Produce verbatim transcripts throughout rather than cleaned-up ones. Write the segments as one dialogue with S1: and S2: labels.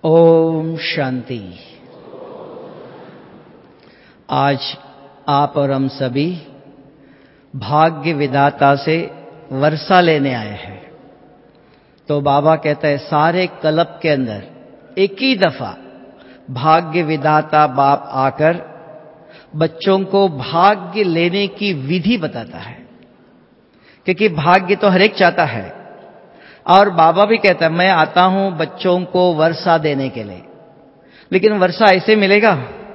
S1: ओम शांति। आज आप और हम सभी भाग्य विधाता से वर्षा लेने आए हैं। तो बाबा कहता है सारे कल्प के अंदर एक ही दफा भाग्य विधाता बाप आकर बच्चों को भाग्य लेने की विधि बताता है, क्योंकि भाग्य तो हर एक चाहता है। और बाबा भी कहता है मैं आता हूं बच्चों को वर्षा देने के लिए, लेकिन वर्षा ऐसे मिलेगा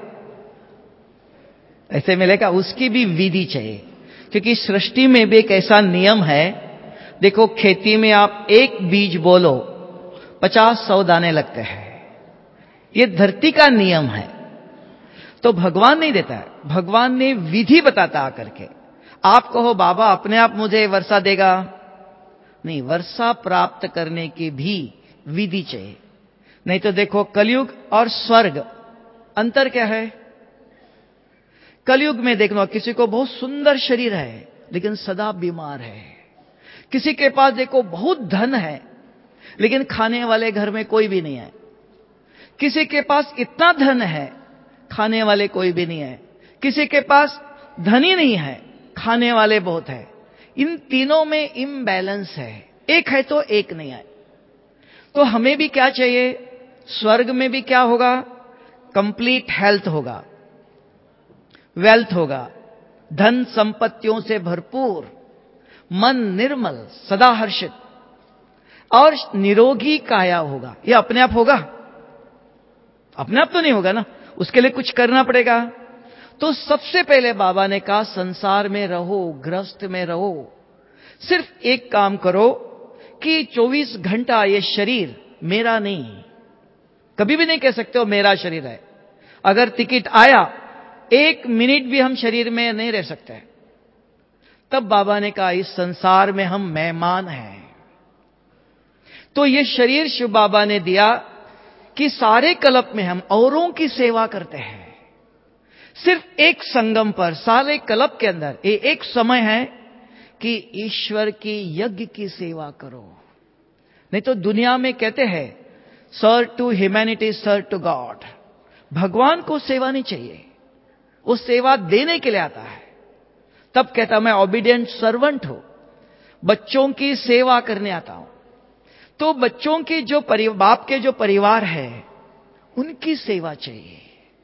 S1: ऐसे मिलेगा उसकी भी विधि चाहिए, क्योंकि सृष्टि में भी एक ऐसा नियम है। देखो खेती में आप एक बीज बोलो पचास सौ दाने लगते हैं, ये धरती का नियम है। तो भगवान नहीं देता है, भगवान ने विधि बताता आकर के। आप कहो बाबा अपने आप मुझे वर्षा देगा, नहीं, वर्षा प्राप्त करने की भी विधि चाहिए। नहीं तो देखो कलयुग और स्वर्ग अंतर क्या है। कलयुग में देख लो किसी को बहुत सुंदर शरीर है लेकिन सदा बीमार है, किसी के पास देखो बहुत धन है लेकिन खाने वाले घर में कोई भी नहीं है, किसी के पास इतना धन है खाने वाले कोई भी नहीं है, किसी के पास धन ही नहीं है खाने वाले बहुत है। इन तीनों में इम्बैलेंस है, एक है तो एक नहीं है। तो हमें भी क्या चाहिए, स्वर्ग में भी क्या होगा, कंप्लीट हेल्थ होगा, वेल्थ होगा, धन संपत्तियों से भरपूर, मन निर्मल सदा हर्षित और निरोगी काया होगा। यह अपने आप होगा? अपने आप तो नहीं होगा ना, उसके लिए कुछ करना पड़ेगा। तो सबसे पहले बाबा ने कहा संसार में रहो, गृहस्थ में रहो, सिर्फ एक काम करो कि चौबीस घंटा ये शरीर मेरा नहीं, कभी भी नहीं कह सकते हो मेरा शरीर है। अगर टिकट आया एक मिनट भी हम शरीर में नहीं रह सकते। तब बाबा ने कहा इस संसार में हम मेहमान हैं। तो ये शरीर शिव बाबा ने दिया कि सारे कल्प में हम औरों की सेवा करते हैं। सिर्फ एक संगम पर सारे कल्प के अंदर ये एक समय है कि ईश्वर की यज्ञ की सेवा करो। नहीं तो दुनिया में कहते हैं sir to humanity sir to God, भगवान को सेवा नहीं चाहिए, वो सेवा देने के लिए आता है। तब कहता मैं ओबीडिएंट सर्वेंट हूं, बच्चों की सेवा करने आता हूं। तो बच्चों की जो परिवार, बाप के जो परिवार है उनकी सेवा चाहिए।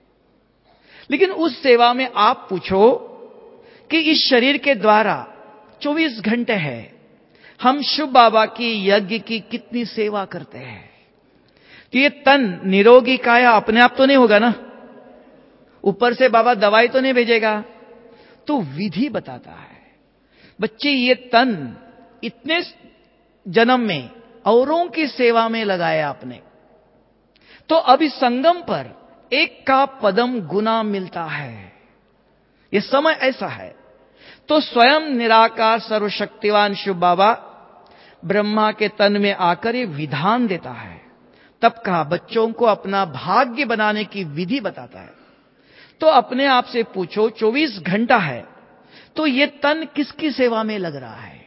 S1: लेकिन उस सेवा में आप पूछो कि इस शरीर के द्वारा चौबीस घंटे है, हम शिव बाबा की यज्ञ की कितनी सेवा करते हैं। तो ये तन निरोगी काया अपने आप तो नहीं होगा ना, ऊपर से बाबा दवाई तो नहीं भेजेगा। तो विधि बताता है बच्चे ये तन इतने जन्म में औरों की सेवा में लगाया आपने, तो अभी संगम पर एक का पदम गुना मिलता है। ये समय ऐसा है। तो स्वयं निराकार सर्वशक्तिवान शिव बाबा ब्रह्मा के तन में आकर ये विधान देता है। तब कहा बच्चों को अपना भाग्य बनाने की विधि बताता है। तो अपने आप से पूछो चौबीस घंटा है तो ये तन किसकी सेवा में लग रहा है।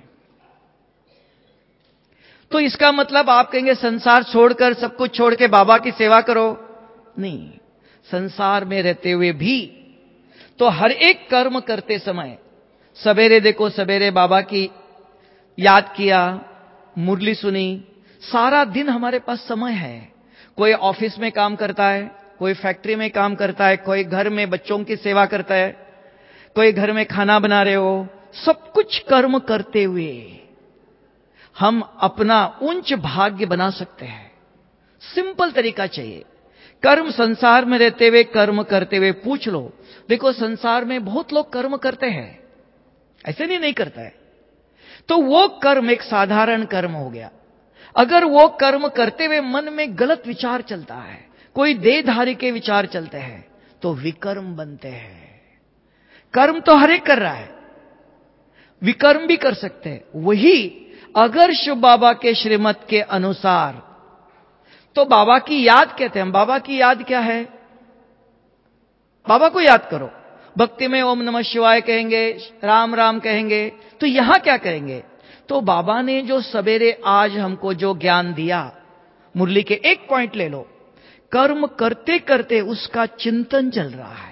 S1: तो इसका मतलब आप कहेंगे संसार छोड़कर सब कुछ छोड़ के बाबा की सेवा करो, नहीं, संसार में रहते हुए भी तो हर एक कर्म करते समय सवेरे देखो, सवेरे बाबा की याद किया, मुरली सुनी, सारा दिन हमारे पास समय है। कोई ऑफिस में काम करता है, कोई फैक्ट्री में काम करता है, कोई घर में बच्चों की सेवा करता है, कोई घर में खाना बना रहे हो। सब कुछ कर्म करते हुए हम अपना उच्च भाग्य बना सकते हैं। सिंपल तरीका चाहिए। कर्म संसार में रहते हुए कर्म करते हुए पूछ लो, देखो संसार में बहुत लोग कर्म करते हैं, ऐसे नहीं नहीं करता है। तो वो कर्म एक साधारण कर्म हो गया। अगर वो कर्म करते हुए मन में गलत विचार चलता है, कोई देहधारी के विचार चलते हैं, तो विकर्म बनते हैं। कर्म तो हर एक कर रहा है, विकर्म भी कर सकते हैं। वही अगर शिव बाबा के श्रीमत के अनुसार, तो बाबा की याद कहते हैं। बाबा की याद क्या है, बाबा को याद करो, भक्ति में ओम नमः शिवाय कहेंगे, राम राम कहेंगे। तो यहां क्या करेंगे, तो बाबा ने जो सवेरे आज हमको जो ज्ञान दिया, मुरली के एक पॉइंट ले लो कर्म करते करते उसका चिंतन चल रहा है।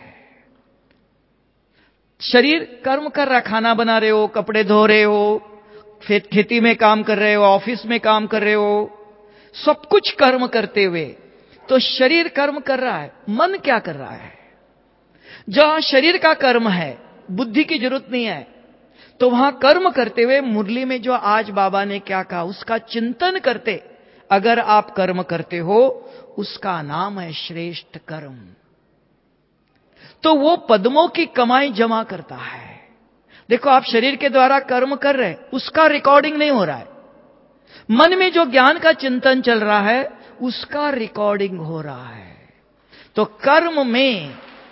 S1: शरीर कर्म कर रहा, खाना बना रहे हो, कपड़े धो रहे हो, फिर खेती में काम कर रहे हो, ऑफिस में काम कर रहे हो, सब कुछ कर्म करते हुए तो शरीर कर्म कर रहा है, मन क्या कर रहा है? जहां शरीर का कर्म है, बुद्धि की जरूरत नहीं है, तो वहां कर्म करते हुए मुरली में जो आज बाबा ने क्या कहा उसका चिंतन करते अगर आप कर्म करते हो, उसका नाम है श्रेष्ठ कर्म। तो वो पद्मों की कमाई जमा करता है। देखो, आप शरीर के द्वारा कर्म कर रहे हैं, उसका रिकॉर्डिंग नहीं हो रहा है। मन में जो ज्ञान का चिंतन चल रहा है उसका रिकॉर्डिंग हो रहा है। तो कर्म में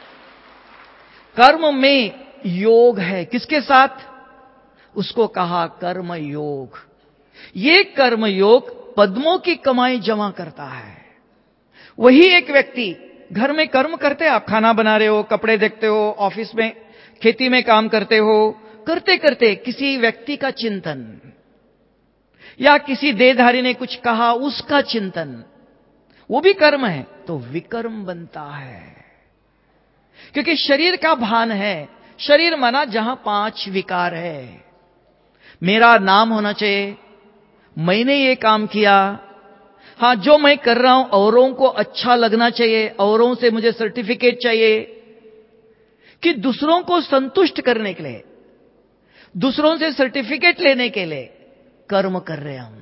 S1: कर्म में योग है। किसके साथ? उसको कहा कर्म योग। ये कर्म योग पद्मों की कमाई जमा करता है। वही एक व्यक्ति घर में कर्म करते, आप खाना बना रहे हो, कपड़े देखते हो, ऑफिस में खेती में काम करते हो, करते करते किसी व्यक्ति का चिंतन या किसी देहधारी ने कुछ कहा उसका चिंतन, वो भी कर्म है, तो विकर्म बनता है। क्योंकि शरीर का भान है। शरीर माना जहां पांच विकार है। मेरा नाम होना चाहिए, मैंने ये काम किया, हां जो मैं कर रहा हूं औरों को अच्छा लगना चाहिए, औरों से मुझे सर्टिफिकेट चाहिए, कि दूसरों को संतुष्ट करने के लिए, दूसरों से सर्टिफिकेट लेने के लिए कर्म कर रहे हम।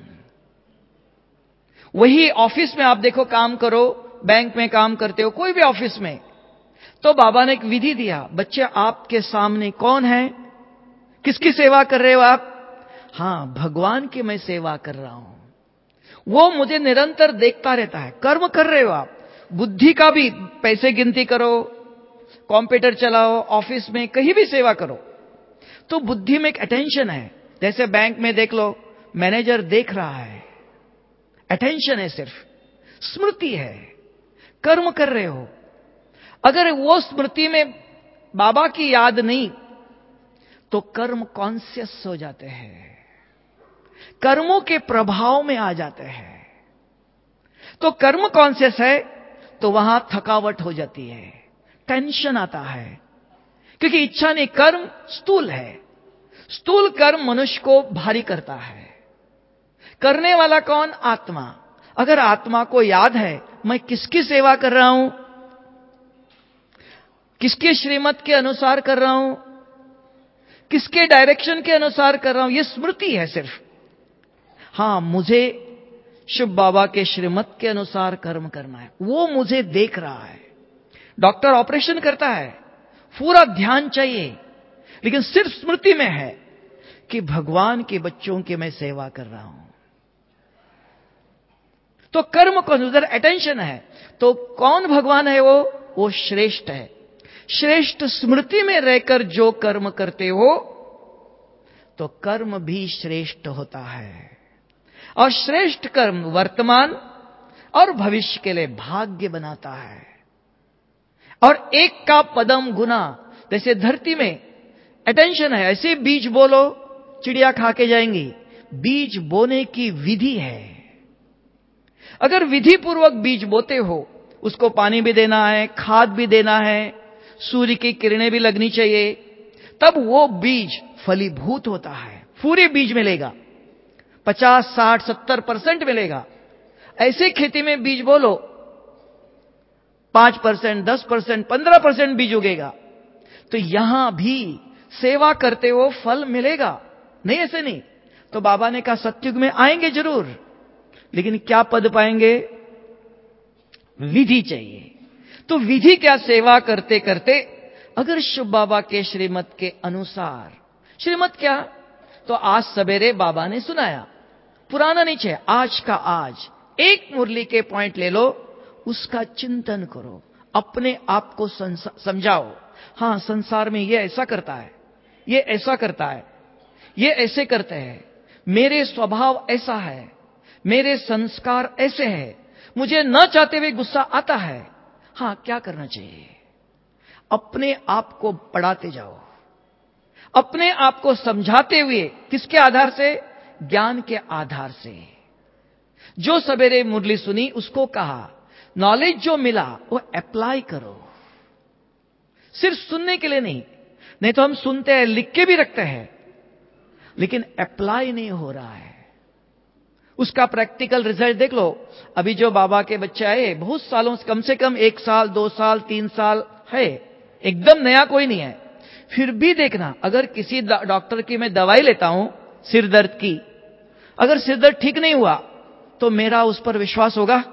S1: वही ऑफिस में आप देखो, काम करो, बैंक में काम करते हो, कोई भी ऑफिस में, तो बाबा ने एक विधि दिया, बच्चे आपके सामने कौन है, किसकी सेवा कर रहे हो आप? हां, भगवान की मैं सेवा कर रहा हूं। वो मुझे निरंतर देखता रहता है। कर्म कर रहे हो आप, बुद्धि का भी, पैसे गिनती करो, कंप्यूटर चलाओ, ऑफिस में कहीं भी सेवा करो, तो बुद्धि में एक अटेंशन है। जैसे बैंक में देख लो, मैनेजर देख रहा है, अटेंशन है, सिर्फ स्मृति है, कर्म कर रहे हो। अगर वो स्मृति में बाबा की याद नहीं, तो कर्म कॉन्शियस हो जाते हैं, कर्मों के प्रभाव में आ जाते हैं। तो कर्म कॉन्शियस है तो वहां थकावट हो जाती है, टेंशन आता है, क्योंकि इच्छा नहीं। कर्म स्थूल है, स्थूल कर्म मनुष्य को भारी करता है। करने वाला कौन? आत्मा। अगर आत्मा को याद है मैं किसकी सेवा कर रहा हूं, किसके श्रीमत के अनुसार कर रहा हूं, किसके डायरेक्शन के अनुसार कर रहा हूं, यह स्मृति है सिर्फ। हां, मुझे शिव बाबा के श्रीमत के अनुसार कर्म करना है, वो मुझे देख रहा है। डॉक्टर ऑपरेशन करता है, पूरा ध्यान चाहिए, लेकिन सिर्फ स्मृति में है कि भगवान के बच्चों की मैं सेवा कर रहा हूं। तो कर्म को उधर अटेंशन है। तो कौन भगवान है? वो वो श्रेष्ठ है। श्रेष्ठ स्मृति में रहकर जो कर्म करते हो, तो कर्म भी श्रेष्ठ होता है। और श्रेष्ठ कर्म वर्तमान और भविष्य के लिए भाग्य बनाता है। और एक का पदम गुना, जैसे धरती में अटेंशन है, ऐसे बीज बोलो, चिड़िया खा के जाएंगी। बीज बोने की विधि है। अगर विधि पूर्वक बीज बोते हो, उसको पानी भी देना है, खाद भी देना है, सूर्य की किरणें भी लगनी चाहिए, तब वो बीज फलीभूत होता है। पूरे बीज मिलेगा, पचास साठ सत्तर परसेंट मिलेगा। ऐसे खेती में बीज बोलो, पांच परसेंट दस परसेंट पंद्रह परसेंट बीज उगेगा। तो यहां भी सेवा करते हो फल मिलेगा, नहीं ऐसे नहीं। तो बाबा ने कहा सत्युग में आएंगे जरूर, लेकिन क्या पद पाएंगे? विधि चाहिए। तो विधि क्या? सेवा करते करते अगर शिव बाबा के श्रीमत के अनुसार, श्रीमत क्या? तो आज सवेरे बाबा ने सुनाया, पुराना नहीं चाहिए, आज का आज एक मुरली के पॉइंट ले लो, उसका चिंतन करो, अपने आप को समझाओ। हां, संसार में ये ऐसा करता है, ये ऐसा करता है, ये ऐसे करते हैं, मेरे स्वभाव ऐसा है, मेरे संस्कार ऐसे हैं, मुझे न चाहते हुए गुस्सा आता है। हां, क्या करना चाहिए? अपने आप को पढ़ाते जाओ, अपने आप को समझाते हुए। किसके आधार से? ज्ञान के आधार से। जो सवेरे मुरली सुनी उसको कहा, नॉलेज जो मिला वो अप्लाई करो, सिर्फ सुनने के लिए नहीं। नहीं तो हम सुनते हैं, लिख के भी रखते हैं, लेकिन अप्लाई नहीं हो रहा है। उसका प्रैक्टिकल रिजल्ट देख लो। अभी जो बाबा के बच्चे आए, बहुत सालों से, कम से कम एक साल, दो साल, तीन साल है, एकदम नया कोई नहीं है। फिर भी देखना, अगर किसी डॉक्टर की मैं दवाई लेता हूं सिर दर्द की, अगर सिर दर्द ठीक नहीं हुआ तो मेरा उस पर विश्वास होगा?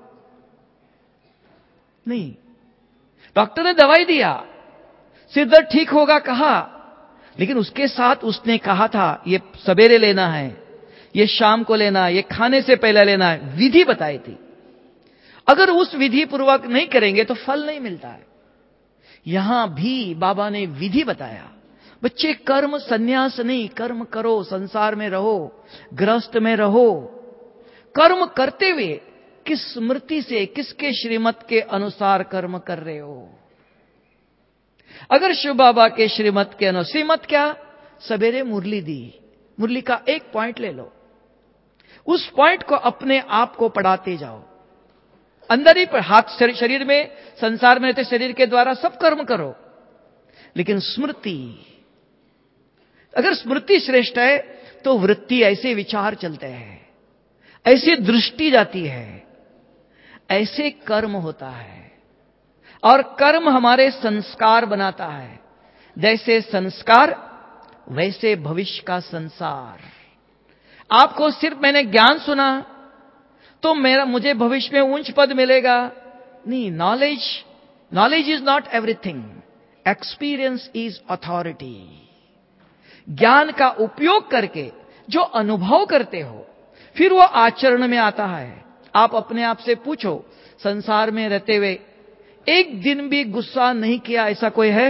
S1: नहीं। डॉक्टर ने दवाई दिया, सिर दर्द ठीक होगा कहा, लेकिन उसके साथ उसने कहा था ये सवेरे लेना है, ये शाम को लेना, ये खाने से पहले लेना है, विधि बताई थी। अगर उस विधि पूर्वक नहीं करेंगे तो फल नहीं मिलता है। यहां भी बाबा ने विधि बताया। बच्चे, कर्म संन्यास नहीं, कर्म करो, संसार में रहो, गृहस्थ में रहो। कर्म करते हुए किस स्मृति से, किसके श्रीमत के अनुसार कर्म कर रहे हो? अगर शिव बाबा के श्रीमत के अनुसार, श्रीमत क्या? सवेरे मुरली दी, मुरली का एक पॉइंट ले लो, उस पॉइंट को अपने आप को पढ़ाते जाओ। अंदर ही हाथ, शरीर में, संसार में रहते शरीर के द्वारा सब कर्म करो, लेकिन स्मृति, अगर स्मृति श्रेष्ठ है तो वृत्ति, ऐसे विचार चलते हैं, ऐसी दृष्टि जाती है, ऐसे कर्म होता है। और कर्म हमारे संस्कार बनाता है। जैसे संस्कार वैसे भविष्य का संसार। आपको सिर्फ मैंने ज्ञान सुना तो मेरा मुझे भविष्य में ऊंच पद मिलेगा? नहीं। Knowledge knowledge is not everything, experience is authority. ज्ञान का उपयोग करके जो अनुभव करते हो, फिर वो आचरण में आता है। आप अपने आप से पूछो, संसार में रहते हुए एक दिन भी गुस्सा नहीं किया, ऐसा कोई है?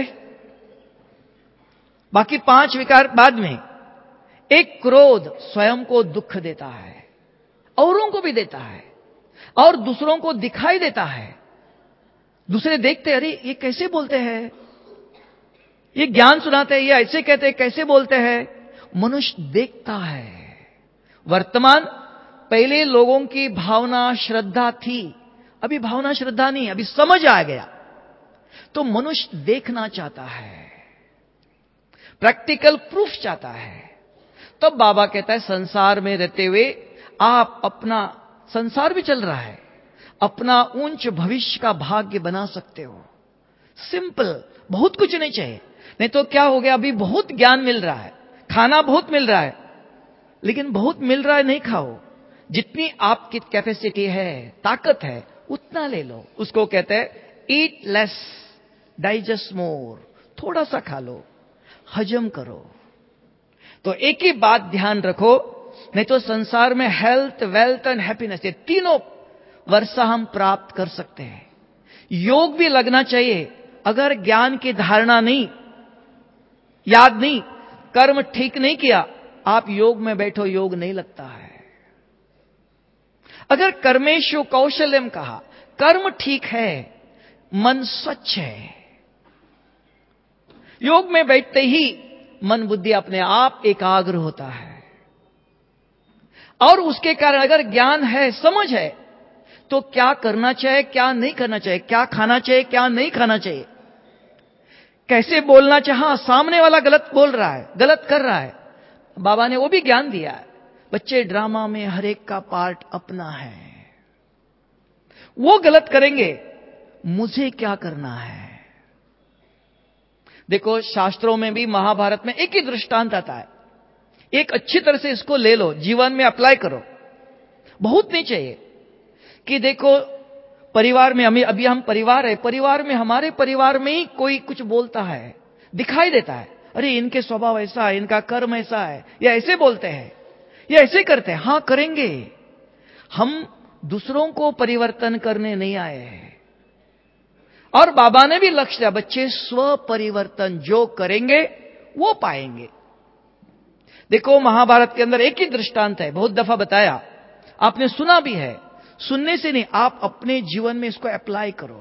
S1: बाकी पांच विकार बाद में एक क्रोध स्वयं को दुख देता है, औरों को भी देता है, और दूसरों को दिखाई देता है। दूसरे देखते, अरे ये कैसे बोलते हैं, ये ज्ञान सुनाते हैं, ये ऐसे कहते हैं, कैसे बोलते हैं? मनुष्य देखता है। वर्तमान, पहले लोगों की भावना श्रद्धा थी, अभी भावना श्रद्धा नहीं, अभी समझ आ गया, तो मनुष्य देखना चाहता है, प्रैक्टिकल प्रूफ चाहता है। तब तो बाबा कहता है, संसार में रहते हुए आप अपना, संसार भी चल रहा है, अपना ऊंच भविष्य का भाग्य बना सकते हो। सिंपल, बहुत कुछ नहीं चाहिए। नहीं तो क्या हो गया, अभी बहुत ज्ञान मिल रहा है, खाना बहुत मिल रहा है, लेकिन बहुत मिल रहा है नहीं खाओ। जितनी आपकी कैपेसिटी है, ताकत है, उतना ले लो। उसको कहते हैं ईट लेस, डाइजेस्ट मोर। थोड़ा सा खा लो, हजम करो। तो एक ही बात ध्यान रखो, नहीं तो संसार में हेल्थ, वेल्थ एंड हैप्पीनेस, ये तीनों वर्षा हम प्राप्त कर सकते हैं। योग भी लगना चाहिए। अगर ज्ञान की धारणा नहीं, याद नहीं, कर्म ठीक नहीं किया, आप योग में बैठो, योग नहीं लगता है। अगर कर्मेशु कौशल्यम कहा, कर्म ठीक है, मन स्वच्छ है, योग में बैठते ही मन बुद्धि अपने आप एकाग्र होता है। और उसके कारण अगर ज्ञान है, समझ है, तो क्या करना चाहिए, क्या नहीं करना चाहिए, क्या खाना चाहिए, क्या नहीं खाना चाहिए, कैसे बोलना चाहिए। हाँ, सामने वाला गलत बोल रहा है, गलत कर रहा है, बाबा ने वो भी ज्ञान दिया है। बच्चे, ड्रामा में हर एक का पार्ट अपना है। वो गलत करेंगे, मुझे क्या करना है? देखो, शास्त्रों में भी, महाभारत में एक ही दृष्टांत आता है। एक अच्छी तरह से इसको ले लो, जीवन में अप्लाई करो। बहुत नहीं चाहिए कि देखो परिवार में, हमें अभी हम परिवार है, परिवार में, हमारे परिवार में ही कोई कुछ बोलता है, दिखाई देता है, अरे इनके स्वभाव ऐसा है, इनका कर्म ऐसा है, या ऐसे बोलते हैं, या ऐसे करते हैं। हां, करेंगे। हम दूसरों को परिवर्तन करने नहीं आए हैं। और बाबा ने भी लक्ष्य दिया, बच्चे स्व परिवर्तन जो करेंगे वो पाएंगे। देखो, महाभारत के अंदर एक ही दृष्टांत है, बहुत दफा बताया, आपने सुना भी है। सुनने से नहीं, आप अपने जीवन में इसको अप्लाई करो।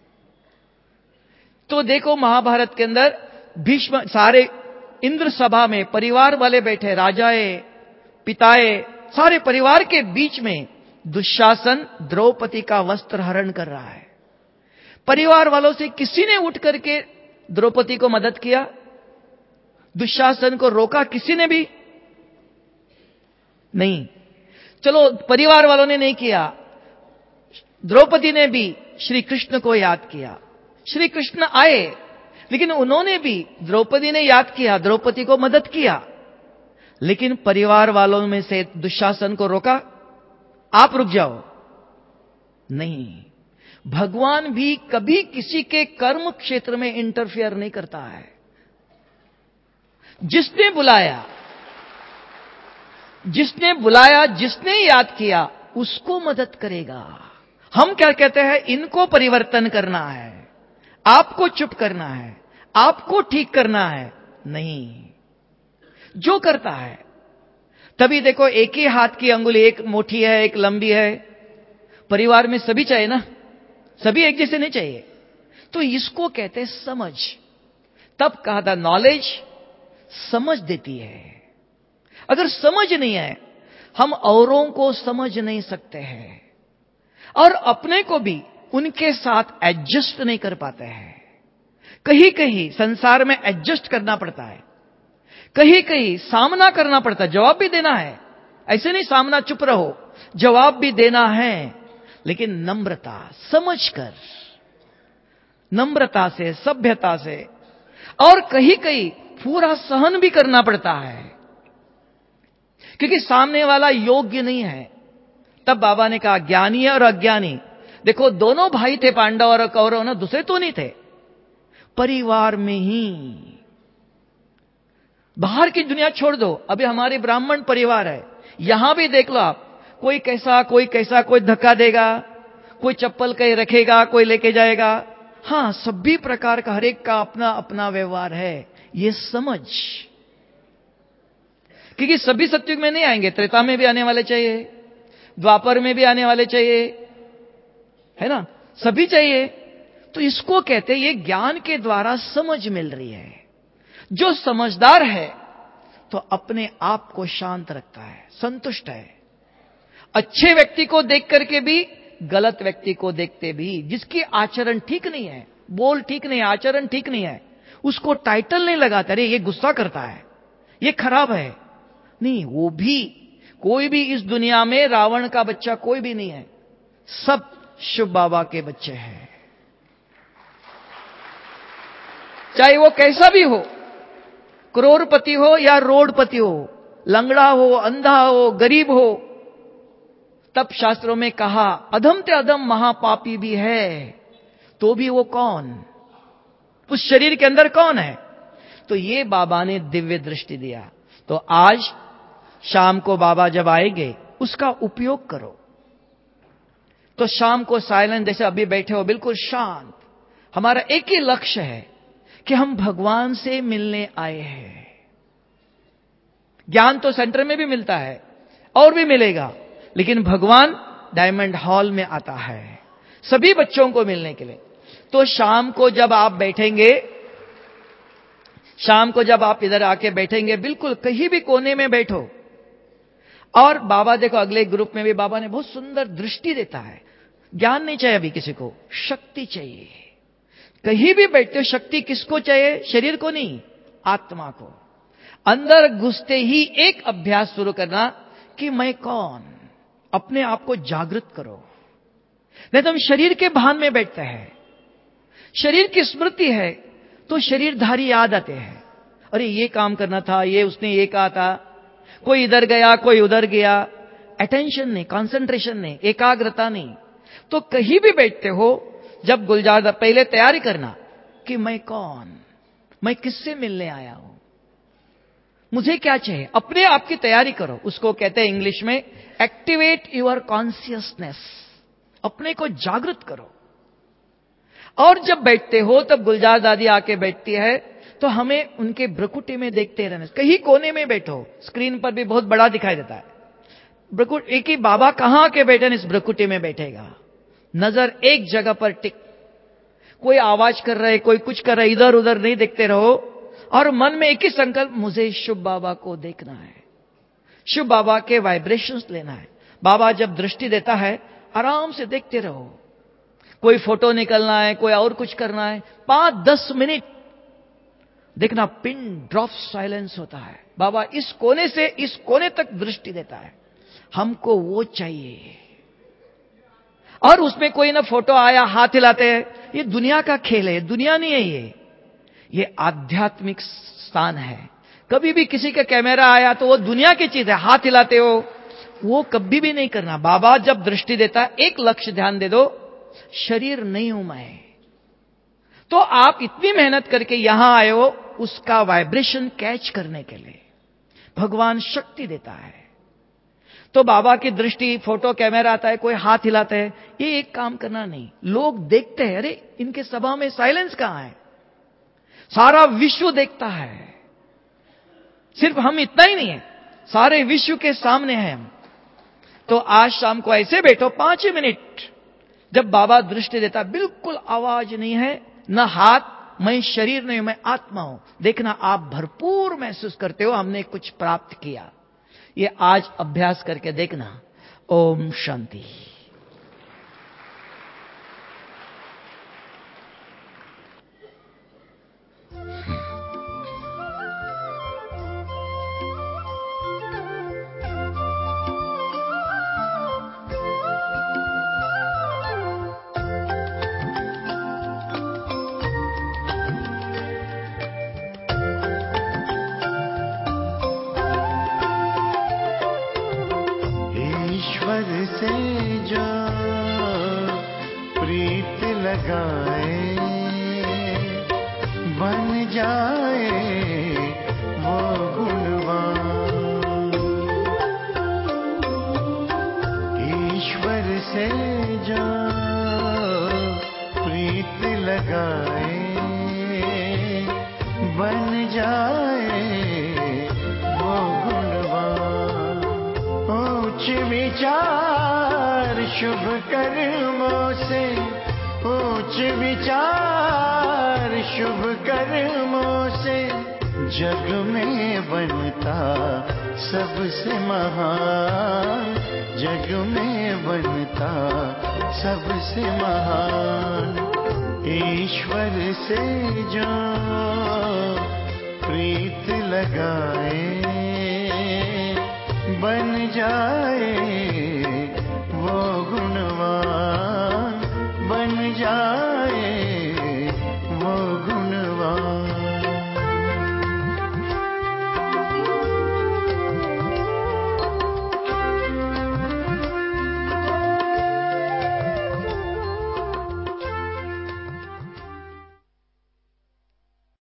S1: तो देखो, महाभारत के अंदर भीष्म, सारे इंद्र सभा में परिवार वाले बैठे, राजाए, पिताए, सारे परिवार के बीच में दुशासन द्रौपदी का वस्त्र हरण कर रहा है। परिवार वालों से किसी ने उठ करके द्रौपदी को मदद किया? दुशासन को रोका किसी ने भी नहीं। चलो, परिवार वालों ने नहीं किया, द्रौपदी ने भी श्री कृष्ण को याद किया। श्री कृष्ण आए, लेकिन उन्होंने भी, द्रौपदी ने याद किया, द्रौपदी को मदद किया, लेकिन परिवार वालों में से दुशासन को रोका? आप रुक जाओ, नहीं। भगवान भी कभी किसी के कर्म क्षेत्र में इंटरफियर नहीं करता है। जिसने बुलाया जिसने बुलाया जिसने याद किया, उसको मदद करेगा। हम क्या कहते हैं? इनको परिवर्तन करना है, आपको चुप करना है, आपको ठीक करना है। नहीं, जो करता है। तभी देखो, एक ही हाथ की अंगुली, एक मोटी है, एक लंबी है। परिवार में सभी चाहिए ना, सभी एक जैसे नहीं चाहिए। तो इसको कहते हैं समझ। तब कहा था नॉलेज समझ देती है। अगर समझ नहीं है, हम औरों को समझ नहीं सकते हैं, और अपने को भी उनके साथ एडजस्ट नहीं कर पाते हैं। कहीं कहीं संसार में एडजस्ट करना पड़ता है, कहीं कहीं सामना करना पड़ता है, जवाब भी देना है। ऐसे नहीं सामना चुप रहो, जवाब भी देना है, लेकिन नम्रता, समझकर, नम्रता से, सभ्यता से। और कहीं कहीं पूरा सहन भी करना पड़ता है, क्योंकि सामने वाला योग्य नहीं है। तब बाबा ने कहा ज्ञानी और अज्ञानी। देखो, दोनों भाई थे, पांडव और कौरव ना, दूसरे तो नहीं थे। परिवार में ही, बाहर की दुनिया छोड़ दो, अभी हमारे ब्राह्मण परिवार है, यहां भी देख लो आप, कोई कैसा कोई कैसा, कोई धक्का देगा, कोई चप्पल कहीं रखेगा, कोई लेके जाएगा। हां, सभी प्रकार का, हर एक का अपना अपना व्यवहार है। ये समझ, क्योंकि सभी सत्युग में नहीं आएंगे, त्रेता में भी आने वाले चाहिए, द्वापर में भी आने वाले चाहिए, है ना, सभी चाहिए। तो इसको कहते हैं, ये ज्ञान के द्वारा समझ मिल रही है। जो समझदार है तो अपने आप को शांत रखता है, संतुष्ट है। अच्छे व्यक्ति को देख करके भी, गलत व्यक्ति को देखते भी, जिसकी आचरण ठीक नहीं है, बोल ठीक नहीं है, आचरण ठीक नहीं है, उसको टाइटल नहीं लगाता, अरे ये गुस्सा करता है, ये खराब है। नहीं, वो भी, कोई भी इस दुनिया में रावण का बच्चा कोई भी नहीं है, सब शिव बाबा के बच्चे हैं। चाहे वो कैसा भी हो, करोड़पति हो या रोडपति हो, लंगड़ा हो, अंधा हो, गरीब हो। तब शास्त्रों में कहा, अधम ते अधम महापापी भी है, तो भी वो कौन, उस शरीर के अंदर कौन है? तो ये बाबा ने दिव्य दृष्टि दिया। तो आज शाम को बाबा जब आएंगे, उसका उपयोग करो। तो शाम को साइलेंट, जैसे अभी बैठे हो, बिल्कुल शांत। हमारा एक ही लक्ष्य है कि हम भगवान से मिलने आए हैं। ज्ञान तो सेंटर में भी मिलता है और भी मिलेगा, लेकिन भगवान डायमंड हॉल में आता है सभी बच्चों को मिलने के लिए। तो शाम को जब आप बैठेंगे, शाम को जब आप इधर आके बैठेंगे, बिल्कुल कहीं भी कोने में बैठो। और बाबा देखो, अगले ग्रुप में भी बाबा ने बहुत सुंदर दृष्टि देता है। ज्ञान नहीं चाहिए अभी किसी को, शक्ति चाहिए। कहीं भी बैठते हो, शक्ति किसको चाहिए? शरीर को नहीं, आत्मा को। अंदर घुसते ही एक अभ्यास शुरू करना कि मैं कौन, अपने आप को जागृत करो। नहीं तो हम शरीर के भान में बैठते हैं, शरीर की स्मृति है तो शरीरधारी याद आते हैं। अरे ये काम करना था, ये उसने ये कहा था, कोई इधर गया, कोई उधर गया। अटेंशन नहीं, कंसंट्रेशन नहीं, एकाग्रता नहीं। तो कहीं भी बैठते हो, जब गुलजार, पहले तैयारी करना कि मैं कौन, मैं किससे मिलने आया हूं, मुझे क्या चाहिए। अपने आप की तैयारी करो। उसको कहते हैं इंग्लिश में एक्टिवेट योर कॉन्शियसनेस। अपने को जागृत करो। और जब बैठते हो तब गुलजार दादी आके बैठती है तो हमें उनके भ्रुकुटी में देखते रहना। कहीं कोने में बैठो, स्क्रीन पर भी बहुत बड़ा दिखाई देता है भ्रुकुट, एक ही बाबा कहां के बैठे, इस भ्रुकुटी में बैठेगा। नजर एक जगह पर टिक, कोई आवाज कर रहा है, कोई कुछ कर रहा है, इधर उधर नहीं देखते रहो। और मन में एक ही संकल्प, मुझे शिव बाबा को देखना है, शिव बाबा के वाइब्रेशंस लेना है। बाबा जब दृष्टि देता है आराम से देखते रहो। कोई फोटो निकलना है, कोई और कुछ करना है, पांच दस मिनट देखना, पिन ड्रॉप साइलेंस होता है। बाबा इस कोने से इस कोने तक दृष्टि देता है, हमको वो चाहिए। और उसमें कोई ना फोटो आया, हाथ हिलाते हैं, ये दुनिया का खेल है, दुनिया नहीं है ये ये आध्यात्मिक स्थान है। कभी भी किसी का कैमरा आया तो वो दुनिया की चीज है, हाथ हिलाते हो, वो कभी भी नहीं करना। बाबा जब दृष्टि देता है, एक लक्ष्य ध्यान दे दो, शरीर नहीं हूं मैं। तो आप इतनी मेहनत करके यहां आए हो, उसका वाइब्रेशन कैच करने के लिए भगवान शक्ति देता है। तो बाबा की दृष्टि, फोटो कैमरा आता है, कोई हाथ हिलाता है, ये एक काम करना नहीं। लोग देखते हैं, अरे इनके सभा में साइलेंस कहां है, सारा विश्व देखता है। सिर्फ हम इतना ही नहीं है, सारे विश्व के सामने हैं हम। तो आज शाम को ऐसे बैठो पांच ही मिनट, जब बाबा दृष्टि देता, बिल्कुल आवाज नहीं है, न हाथ, मैं शरीर नहीं हूं, मैं आत्मा हूं। देखना आप भरपूर महसूस करते हो, हमने कुछ प्राप्त किया। ये आज अभ्यास करके देखना। ओम शांति।
S2: से जो प्रीत लगाए बन जाए वो गुणवान। ईश्वर से जो प्रीत लगाए बन जाए वो गुणवान। ऊंच विचार शुभ कर्मों से, उच्च विचार शुभ कर्मों से जग में बनता सबसे महान, जग में बनता सबसे महान। ईश्वर से जो प्रीत लगाए बन जाए